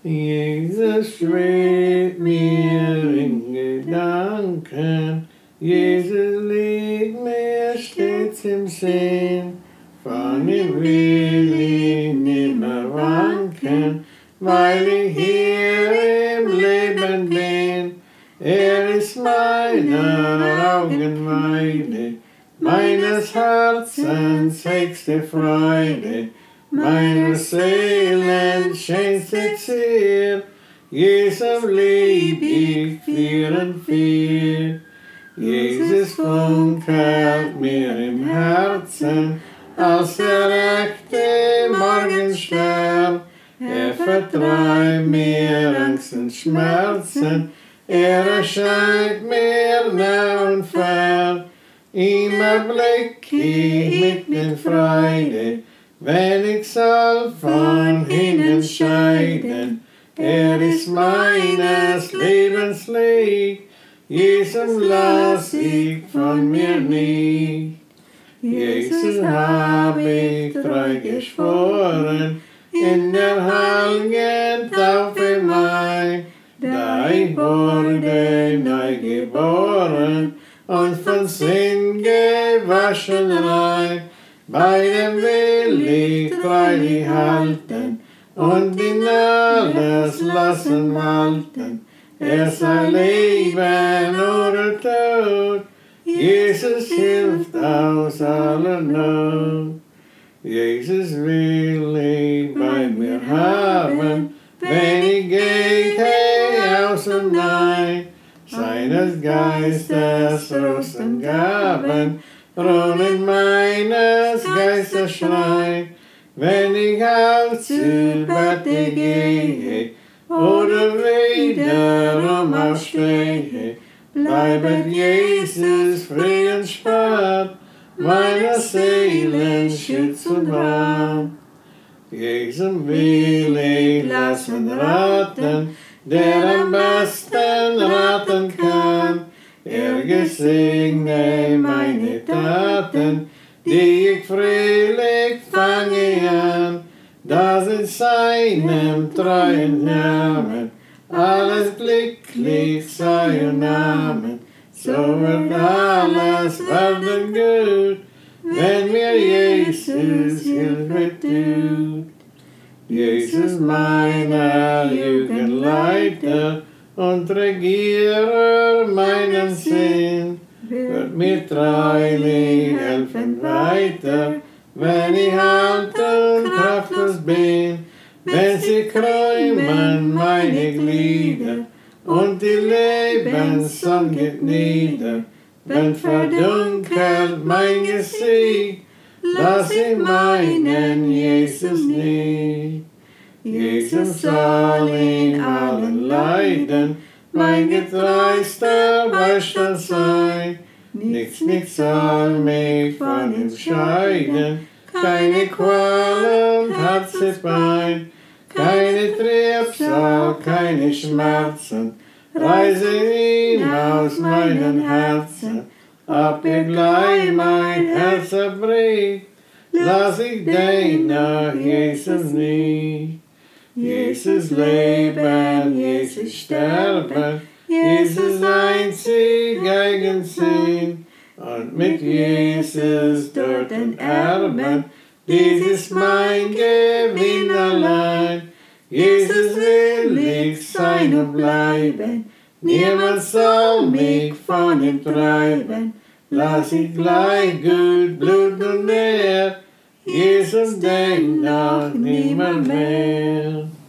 Jesus schwebt mir in Gedanken, Jesus liegt mir stets im Sinn, von ihm will ich nimmer wanken, weil ich hier im Leben bin. Ist meiner Augen Weide, meines Herzens höchste Freude, meiner Seelen schönste Ziel, Jesum lieb ich 4. Jesus funkelt mir im Herzen, als der rechte Morgenstern. Vertreibt mir Angst und Schmerzen, erscheint mir nah und fern. Immer blick ich mit in Freude, wenn ich soll von ihnen scheiden. Ist meines Lebens Lied, Jesum lass ich von mir nicht. Jesus hab ich treu geschworen, in der heiligen Taufe mein, da ich wurde neu geboren und von Sinn gewaschen rein. Bei dem will ich treulich halten und in alles lassen walten. Sei Leben oder Tod, Jesus hilft aus aller Not. Jesus will ich bei mir haben, wenn ich gehe aus und ein, seines Geistes Rosengaben, Ronen meines Geistes Schrein, wenn ich auch zu Bette gehe, oder wiederum aufstehe, bleibet Jesus Friedensspart, meiner Seelen Schutz und Raum. Jesum will ich lassen raten, der am besten raten kann. Gesegne meine Taten, die ich freilich fange an, dass in seinem treuen Namen alles glücklich sei und Namen. So wird alles werden gut, wenn mir Jesus Hilfe tut. Jesus meiner Jugendleiter und Regierer meinen Sinn, wird mir treulich helfen weiter, wenn ich alt und kraftlos bin, wenn sie träumen meine Glieder und die Lebenssonne geht nieder, wenn verdunkelt mein Gesicht, lass ich meinen Jesus nicht. Jesus soll in allen Leiden mein getreuster Beistand sein. Nichts soll mich von ihm scheiden, keine Qual und Herzenspein, keine Trübsal, keine Schmerzen, reise ihn aus meinem Herzen, ab ihr gleich mein Herz erbricht, lass ich den nach Jesus nicht. Jesus leben, Jesus sterben, Jesus einzig eigen Sinn, und mit Jesus dort erben, dies ist mein Gewinn allein. Jesus will ich sein und bleiben, niemand soll mich von ihm treiben. Lass ich gleich gut Blut und Meer, Jesus denkt noch niemand mehr.